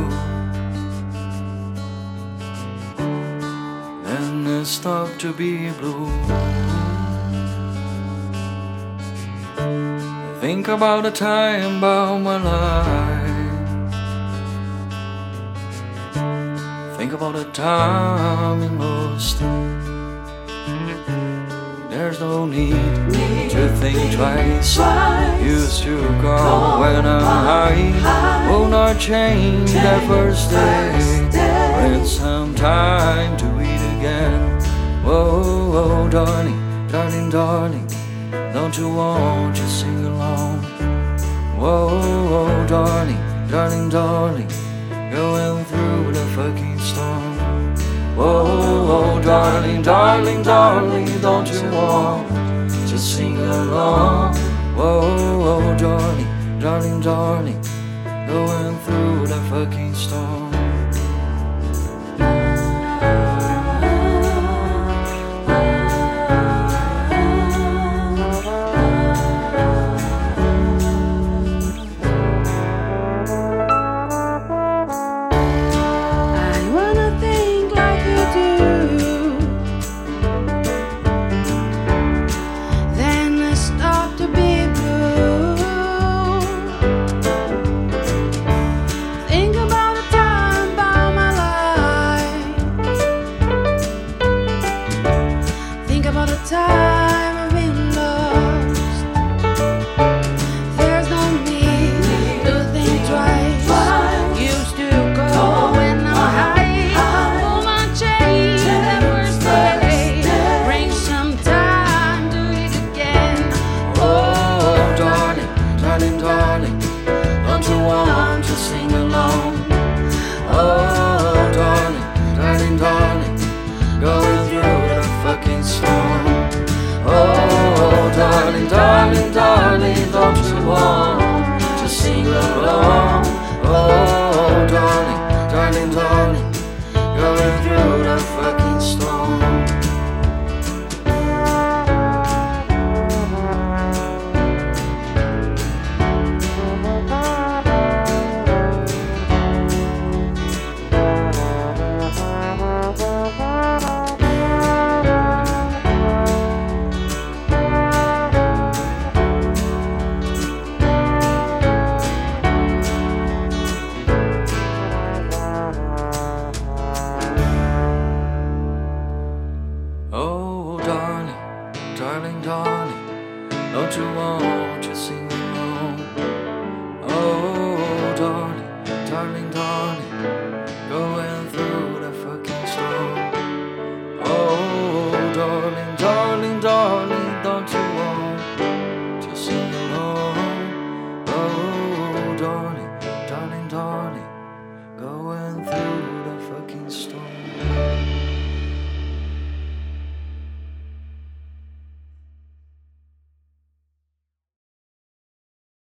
then it stopped to be blue. Think about the time about my life. Think about the time you lost. There's no need to think twice. Used to go when I'm high. Will not change that first day. But it's some time to eat again. Whoa, whoa, darling, darling, darling, don't you want to sing along? Whoa, whoa, darling, darling, darling, going through the fucking storm. Whoa, whoa, darling, darling, darling, don't you want to sing along? Whoa, whoa, darling, darling, darling, going through the fucking storm.